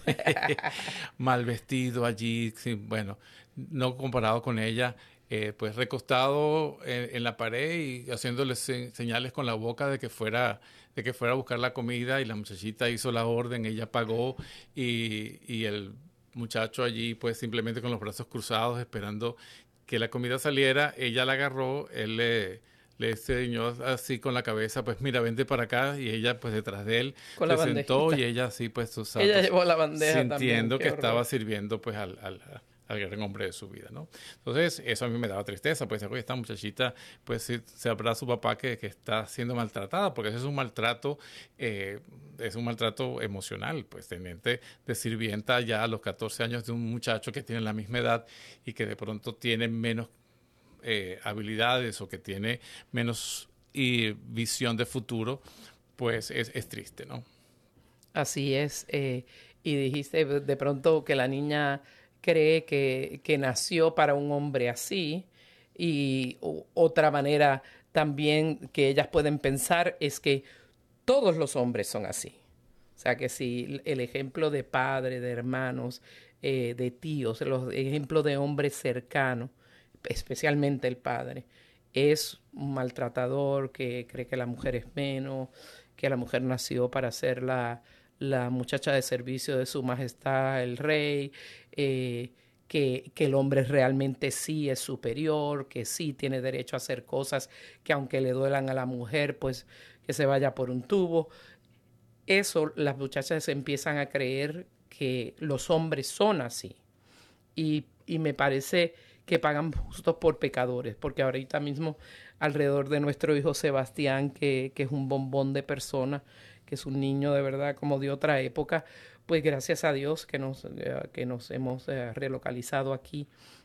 mal vestido allí, sí, bueno, no comparado con ella, eh, pues recostado en, en la pared y haciéndole se, señales con la boca de que fuera de que fuera a buscar la comida, y la muchachita hizo la orden, ella pagó, y, y el muchacho allí pues simplemente con los brazos cruzados esperando que la comida saliera. Ella la agarró, él le... le enseñó así con la cabeza, pues mira, vente para acá, y ella pues detrás de él con se la sentó, y ella así pues tú sabes, ella llevó la bandeja sintiendo también, que estaba sirviendo pues al, al, al gran hombre de su vida, ¿no? Entonces eso a mí me daba tristeza, pues oye, esta muchachita pues sí, sabrá su papá que, que está siendo maltratada, porque ese es un maltrato, eh, es un maltrato emocional, pues tenerte de sirvienta ya a los catorce años de un muchacho que tiene la misma edad y que de pronto tiene menos Eh, habilidades o que tiene menos y visión de futuro, pues es, es triste, ¿no? Así es. Eh, y dijiste de pronto que la niña cree que, que nació para un hombre así, y o, otra manera también que ellas pueden pensar es que todos los hombres son así. O sea, que si el ejemplo de padre, de hermanos, eh, de tíos, los ejemplos de hombres cercanos, especialmente el padre, es un maltratador que cree que la mujer es menos, que la mujer nació para ser la, la muchacha de servicio de su majestad, el rey, eh, que, que el hombre realmente sí es superior, que sí tiene derecho a hacer cosas que aunque le duelan a la mujer, pues que se vaya por un tubo. Eso, las muchachas empiezan a creer que los hombres son así. Y, y me parece que pagan justos por pecadores, porque ahorita mismo alrededor de nuestro hijo Sebastián, que, que es un bombón de persona, que es un niño de verdad como de otra época, pues gracias a Dios que nos, eh, que nos hemos eh, relocalizado aquí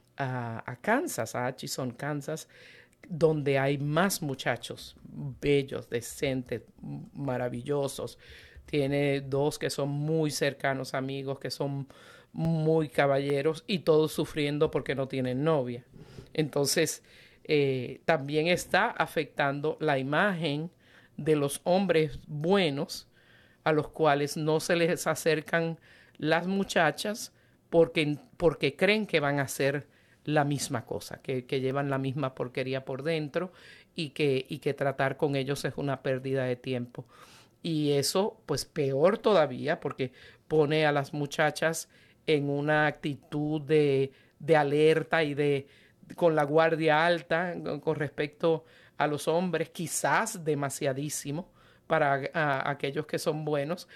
a, a Kansas, a Atchison, Kansas, donde hay más muchachos bellos, decentes, maravillosos. Tiene dos que son muy cercanos amigos, que son muy caballeros, y todos sufriendo porque no tienen novia. Entonces, eh, también está afectando la imagen de los hombres buenos, a los cuales no se les acercan las muchachas porque, porque creen que van a hacer la misma cosa, que, que llevan la misma porquería por dentro, y que, y que tratar con ellos es una pérdida de tiempo. Y eso, pues peor todavía, porque pone a las muchachas en una actitud de, de alerta y de con la guardia alta con respecto a los hombres, quizás demasiadísimo para a, a aquellos que son buenos,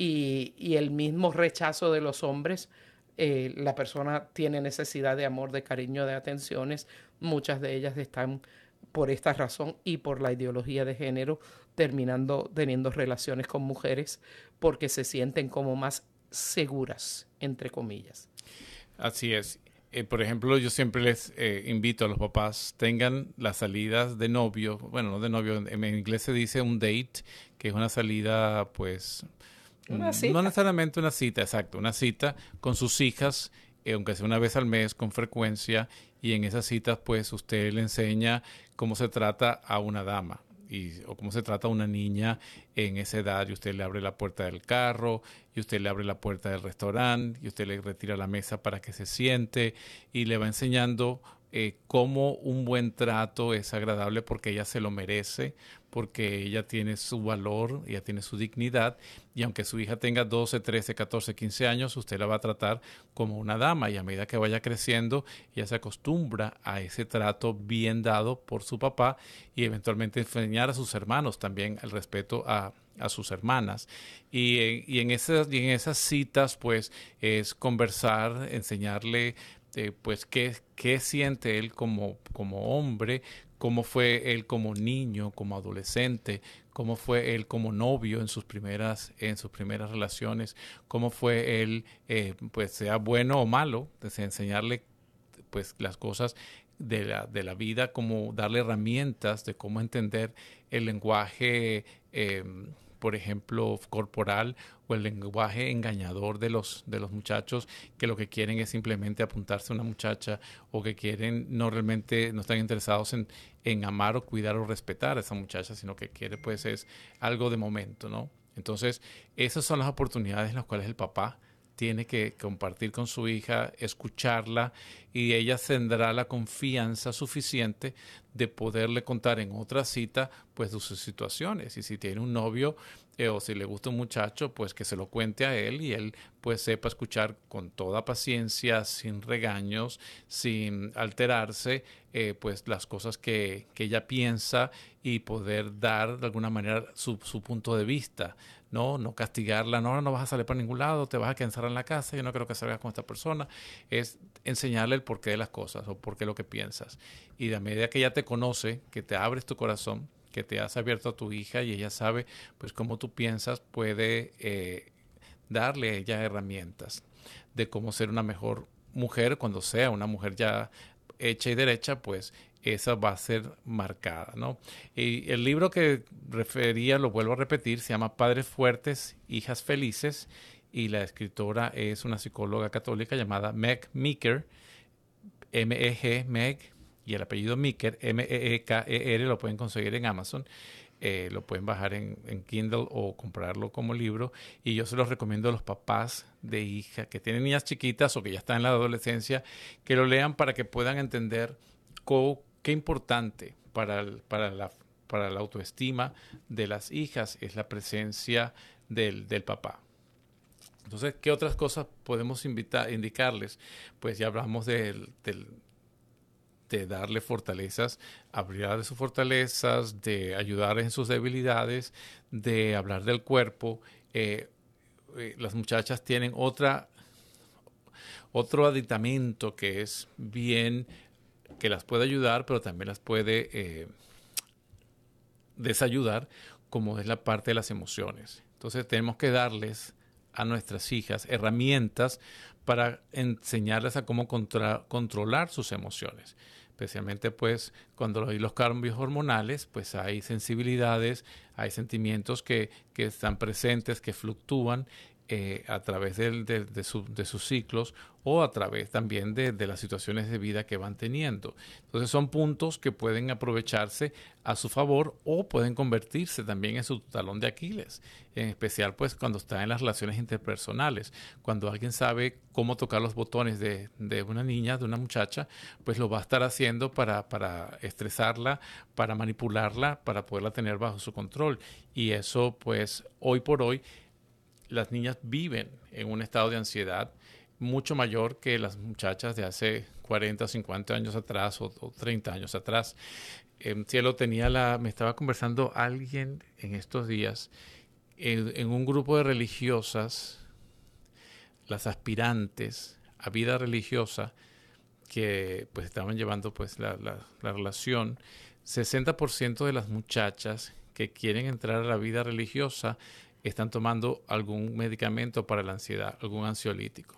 y, y el mismo rechazo de los hombres. Eh, la persona tiene necesidad de amor, de cariño, de atenciones. Muchas de ellas están por esta razón y por la ideología de género terminando teniendo relaciones con mujeres porque se sienten como más seguras, entre comillas. Así es. Eh, por ejemplo, yo siempre les eh, invito a los papás, tengan las salidas de novio, bueno, no de novio, en, en inglés se dice un date, que es una salida, pues, una cita. No necesariamente una cita, exacto, una cita con sus hijas, eh, aunque sea una vez al mes, con frecuencia, y en esas citas, pues, usted le enseña cómo se trata a una dama. Y, o cómo se trata a una niña en esa edad, y usted le abre la puerta del carro, y usted le abre la puerta del restaurante, y usted le retira la mesa para que se siente, y le va enseñando eh, cómo un buen trato es agradable, porque ella se lo merece, porque ella tiene su valor, ella tiene su dignidad, y aunque su hija tenga doce, trece, catorce, quince años, usted la va a tratar como una dama, y a medida que vaya creciendo, ella se acostumbra a ese trato bien dado por su papá, y eventualmente enseñar a sus hermanos también el respeto a, a sus hermanas. Y, y, en esas, y en esas citas, pues, es conversar, enseñarle eh, pues qué, qué siente él como, como hombre, cómo fue él como niño, como adolescente, cómo fue él como novio en sus primeras, en sus primeras relaciones, cómo fue él, eh, pues sea bueno o malo, pues, enseñarle pues las cosas de la, de la vida, como darle herramientas de cómo entender el lenguaje eh, por ejemplo, corporal o el lenguaje engañador de los, de los muchachos que lo que quieren es simplemente apuntarse a una muchacha o que quieren, no realmente, no están interesados en, en amar o cuidar o respetar a esa muchacha, sino que quiere pues es algo de momento, ¿no? Entonces, esas son las oportunidades en las cuales el papá tiene que compartir con su hija, escucharla, y ella tendrá la confianza suficiente de poderle contar en otra cita pues de sus situaciones. Y si tiene un novio eh, o si le gusta un muchacho, pues que se lo cuente a él y él pues sepa escuchar con toda paciencia, sin regaños, sin alterarse, eh, pues las cosas que, que ella piensa y poder dar de alguna manera su, su punto de vista. No, no castigarla, no, no vas a salir para ningún lado, te vas a quedar encerrada en la casa, yo no creo que salgas con esta persona. Es enseñarle el porqué de las cosas o porqué lo que piensas. Y a medida que ella te conoce, que te abres tu corazón, que te has abierto a tu hija y ella sabe pues cómo tú piensas, puede eh, darle a ella herramientas de cómo ser una mejor mujer cuando sea una mujer ya hecha y derecha, pues esa va a ser marcada, ¿no? Y el libro que refería, lo vuelvo a repetir, se llama Padres Fuertes, Hijas Felices, y la escritora es una psicóloga católica llamada Meg Meeker, M E G, Meg, y el apellido Meeker, M E E K E R, lo pueden conseguir en Amazon. Eh, lo pueden bajar en, en Kindle o comprarlo como libro, y yo se los recomiendo a los papás de hija que tienen niñas chiquitas o que ya están en la adolescencia, que lo lean para que puedan entender co- qué importante para, el, para, la, para la autoestima de las hijas es la presencia del, del papá. Entonces, ¿qué otras cosas podemos invitar, indicarles? Pues ya hablamos del, del de darle fortalezas, hablar de sus fortalezas, de ayudar en sus debilidades, de hablar del cuerpo. Eh, eh, las muchachas tienen otra, otro aditamento que es bien, que las puede ayudar, pero también las puede eh, desayudar, como es la parte de las emociones. Entonces tenemos que darles a nuestras hijas herramientas para enseñarles a cómo contra, controlar sus emociones. Especialmente pues cuando hay los cambios hormonales, pues hay sensibilidades, hay sentimientos que, que están presentes, que fluctúan eh, a través de, de, de, su, de sus ciclos o a través también de, de las situaciones de vida que van teniendo. Entonces son puntos que pueden aprovecharse a su favor o pueden convertirse también en su talón de Aquiles, en especial pues cuando está en las relaciones interpersonales. Cuando alguien sabe cómo tocar los botones de, de una niña, de una muchacha, pues lo va a estar haciendo para, para estresarla, para manipularla, para poderla tener bajo su control. Y eso pues hoy por hoy las niñas viven en un estado de ansiedad mucho mayor que las muchachas de hace cuarenta, cincuenta años atrás o, o treinta años atrás. Eh, Cielo, tenía la, me estaba conversando alguien en estos días en, en un grupo de religiosas, las aspirantes a vida religiosa que pues estaban llevando pues la, la, la relación. sesenta por ciento de las muchachas que quieren entrar a la vida religiosa están tomando algún medicamento para la ansiedad, algún ansiolítico.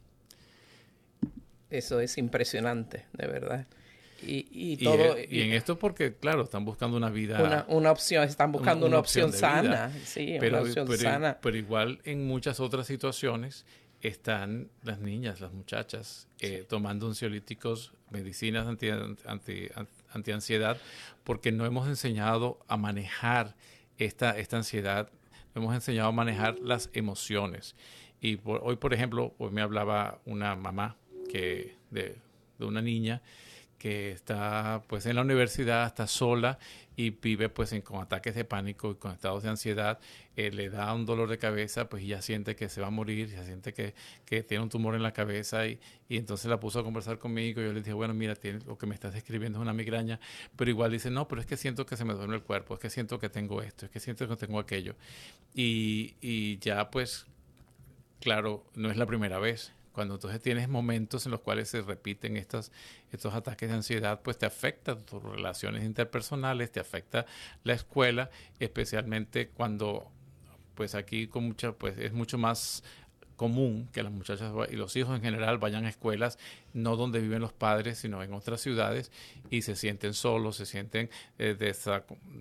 Eso es impresionante, de verdad. Y, y, y todo, y, y en esto porque, claro, están buscando una vida... Una, una opción, están buscando una, una opción, opción sana. Sí, pero, una opción pero, sana. Pero igual en muchas otras situaciones están las niñas, las muchachas, eh, sí. tomando ansiolíticos, medicinas anti, anti, anti ansiedad, porque no hemos enseñado a manejar esta, esta ansiedad, hemos enseñado a manejar las emociones. Y por, hoy, por ejemplo, hoy me hablaba una mamá que de, de una niña que está pues en la universidad, está sola y vive pues en, con ataques de pánico y con estados de ansiedad. Eh, le da un dolor de cabeza, pues ella siente que se va a morir, ya siente que, que tiene un tumor en la cabeza y, y entonces la puso a conversar conmigo. Yo le dije, bueno, mira, tiene, lo que me estás describiendo es una migraña, pero igual dice, no, pero es que siento que se me duele el cuerpo, es que siento que tengo esto, es que siento que tengo aquello. Y, y ya pues, claro, no es la primera vez. Cuando entonces tienes momentos en los cuales se repiten estas, estos ataques de ansiedad, pues te afecta tus relaciones interpersonales, te afecta la escuela, especialmente cuando, pues aquí con mucha, pues es mucho más común que las muchachas y los hijos en general vayan a escuelas no donde viven los padres, sino en otras ciudades y se sienten solos, se sienten eh, desa,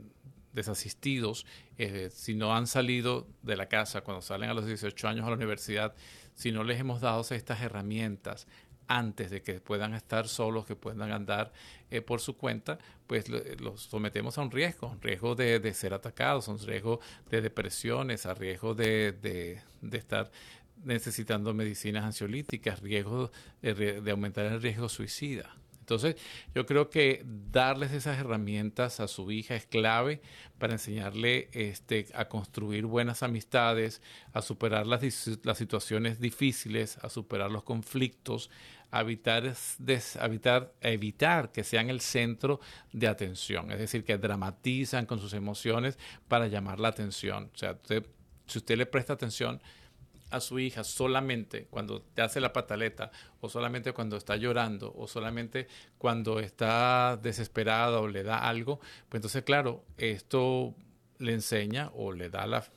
desasistidos, eh, si no han salido de la casa cuando salen a los dieciocho años a la universidad, si no les hemos dado estas herramientas antes de que puedan estar solos, que puedan andar eh, por su cuenta, pues lo, los sometemos a un riesgo, un riesgo de, de ser atacados, un riesgo de depresiones, a riesgo de, de, de estar necesitando medicinas ansiolíticas, riesgo de, de aumentar el riesgo suicida. Entonces, yo creo que darles esas herramientas a su hija es clave para enseñarle este, a construir buenas amistades, a superar las, las situaciones difíciles, a superar los conflictos, a evitar, des, a evitar, a evitar que sean el centro de atención. Es decir, que dramatizan con sus emociones para llamar la atención. O sea, usted, si usted le presta atención a su hija solamente cuando te hace la pataleta, o solamente cuando está llorando, o solamente cuando está desesperada o le da algo, pues entonces, claro, esto le enseña o le da la,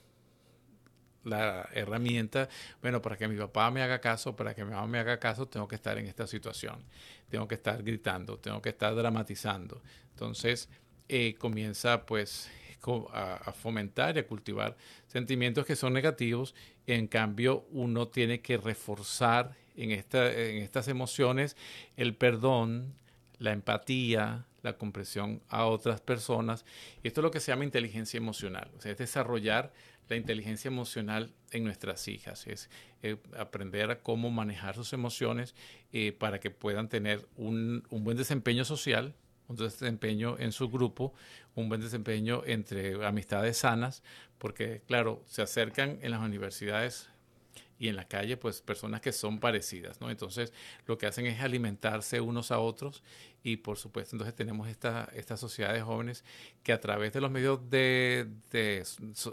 la herramienta, bueno, para que mi papá me haga caso, para que mi mamá me haga caso, tengo que estar en esta situación, tengo que estar gritando, tengo que estar dramatizando. Entonces, eh, comienza pues a, a fomentar y a cultivar sentimientos que son negativos. En cambio, uno tiene que reforzar en, esta, en estas emociones el perdón, la empatía, la comprensión a otras personas. Esto es lo que se llama inteligencia emocional. O sea, es desarrollar la inteligencia emocional en nuestras hijas. Es eh, aprender a cómo manejar sus emociones eh, para que puedan tener un, un buen desempeño social, un desempeño en su grupo, un buen desempeño entre amistades sanas, porque, claro, se acercan en las universidades y en la calle, pues, personas que son parecidas, ¿no? Entonces, lo que hacen es alimentarse unos a otros y, por supuesto, entonces tenemos esta, esta sociedad de jóvenes que a través de los medios de, de,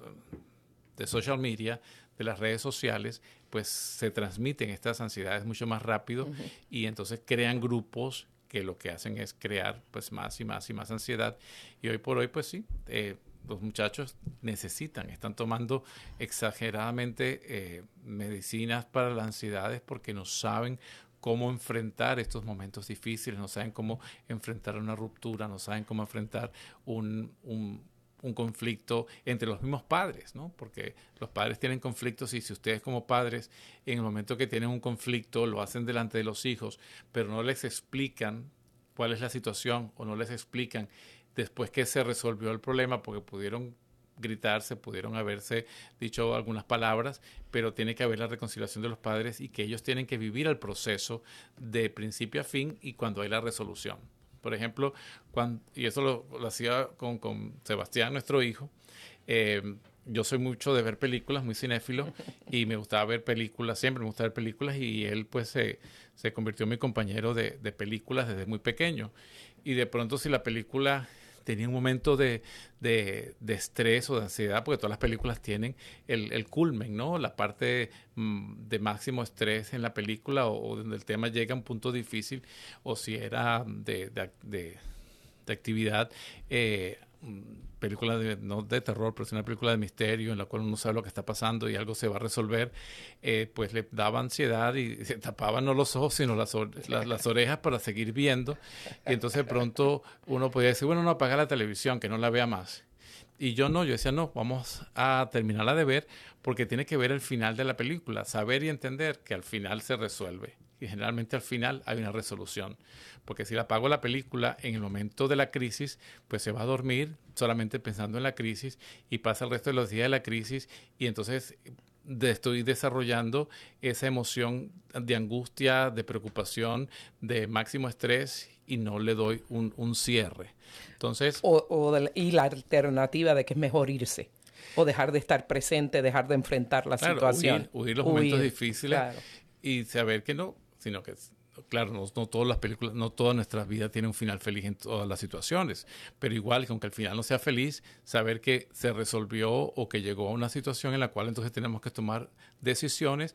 de social media, de las redes sociales, pues, se transmiten estas ansiedades mucho más rápido. Uh-huh. Y entonces crean grupos que lo que hacen es crear pues más y más y más ansiedad. Y hoy por hoy, pues sí, eh, los muchachos necesitan, están tomando exageradamente eh, medicinas para las ansiedades porque no saben cómo enfrentar estos momentos difíciles, no saben cómo enfrentar una ruptura, no saben cómo enfrentar un, un, un conflicto entre los mismos padres, ¿no? Porque los padres tienen conflictos y si ustedes como padres en el momento que tienen un conflicto lo hacen delante de los hijos, pero no les explican cuál es la situación o no les explican después que se resolvió el problema porque pudieron gritarse, pudieron haberse dicho algunas palabras, pero tiene que haber la reconciliación de los padres y que ellos tienen que vivir el proceso de principio a fin y cuando hay la resolución. Por ejemplo, cuando, y eso lo, lo hacía con, con Sebastián, nuestro hijo. Eh, yo soy mucho de ver películas, muy cinéfilo, y me gustaba ver películas, siempre me gustaba ver películas, y él pues se, se convirtió en mi compañero de, de películas desde muy pequeño. Y de pronto si la película tenía un momento de, de, de estrés o de ansiedad, porque todas las películas tienen el, el culmen, ¿no? La parte mm, de máximo estrés en la película o, o donde el tema llega a un punto difícil, o si era de, de, de, de actividad, eh, película de, no de terror, pero es una película de misterio en la cual uno sabe lo que está pasando y algo se va a resolver, eh, pues le daba ansiedad y se tapaban no los ojos sino las, las, las orejas para seguir viendo, y entonces de pronto uno podía decir, bueno, no, apaga la televisión, que no la vea más. Y yo no, yo decía, no, vamos a terminarla de ver porque tiene que ver el final de la película, saber y entender que al final se resuelve. Y generalmente al final hay una resolución. Porque si la apago la película en el momento de la crisis, pues se va a dormir solamente pensando en la crisis y pasa el resto de los días de la crisis y entonces de, estoy desarrollando esa emoción de angustia, de preocupación, de máximo estrés y no le doy un, un cierre. Entonces, o, o de, y la alternativa de que es mejor irse o dejar de estar presente, dejar de enfrentar la claro, situación. Huir, huir los huir, momentos difíciles claro. Y saber que no, sino que claro, no, no todas las películas, no toda nuestra vida tiene un final feliz en todas las situaciones, pero igual que aunque el final no sea feliz, saber que se resolvió o que llegó a una situación en la cual entonces tenemos que tomar decisiones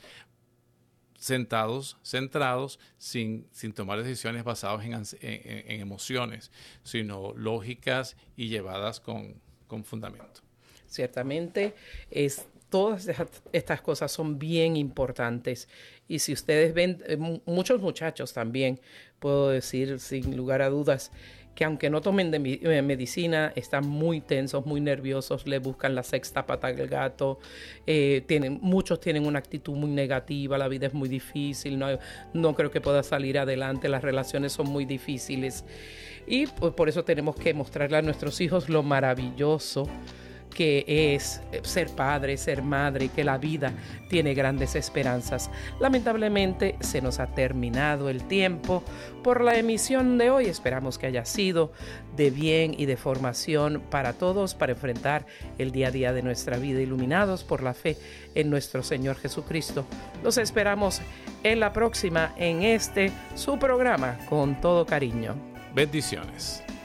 sentados, centrados, sin, sin tomar decisiones basadas en, en, en emociones, sino lógicas y llevadas con, con fundamento. Ciertamente, es, todas estas cosas son bien importantes. Y si ustedes ven, muchos muchachos también, puedo decir sin lugar a dudas, que aunque no tomen de mi, eh, medicina, están muy tensos, muy nerviosos, le buscan la sexta pata al gato, eh, tienen, muchos tienen una actitud muy negativa, la vida es muy difícil, no, no creo que pueda salir adelante, las relaciones son muy difíciles. Y pues, por eso tenemos que mostrarle a nuestros hijos lo maravilloso que es ser padre, ser madre, que la vida tiene grandes esperanzas. Lamentablemente se nos ha terminado el tiempo por la emisión de hoy. Esperamos que haya sido de bien y de formación para todos, para enfrentar el día a día de nuestra vida, iluminados por la fe en nuestro Señor Jesucristo. Los esperamos en la próxima, en este, su programa, Con Todo Cariño. Bendiciones.